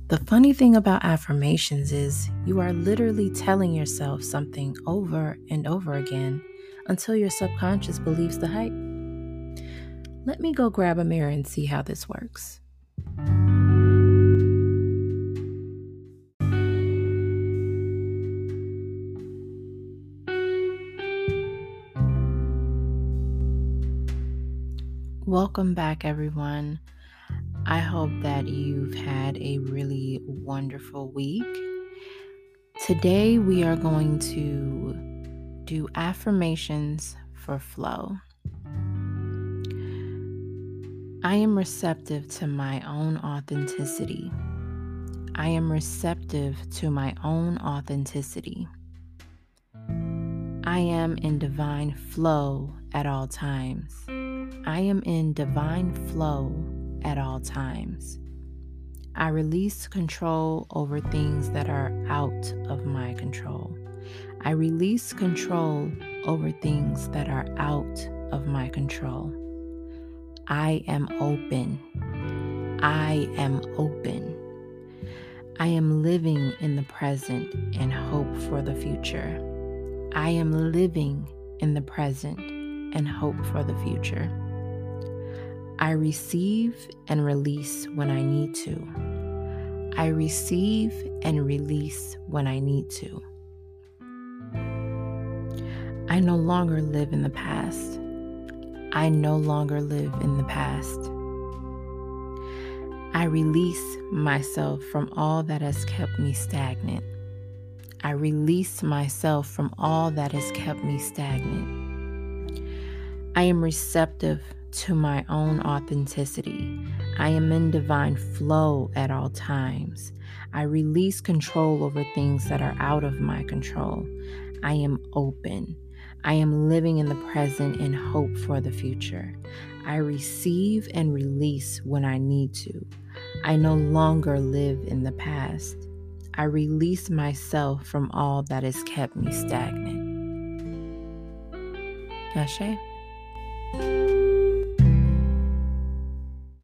The funny thing about affirmations is you are literally telling yourself something over and over again until your subconscious believes the hype. Let me go grab a mirror and see how this works. Welcome back, everyone. I hope that you've had a really wonderful week. Today, we are going to do affirmations for flow. I am receptive to my own authenticity. I am receptive to my own authenticity. I am in divine flow at all times. I am in divine flow at all times. I release control over things that are out of my control. I release control over things that are out of my control. I am open. I am open. I am living in the present and hope for the future. I am living in the present and hope for the future. I receive and release when I need to. I receive and release when I need to. I no longer live in the past. I no longer live in the past. I release myself from all that has kept me stagnant. I release myself from all that has kept me stagnant. I am receptive to my own authenticity. I am in divine flow at all times. I release control over things that are out of my control. I am open. I am living in the present and hope for the future. I receive and release when I need to. I no longer live in the past. I release myself from all that has kept me stagnant. Ashe.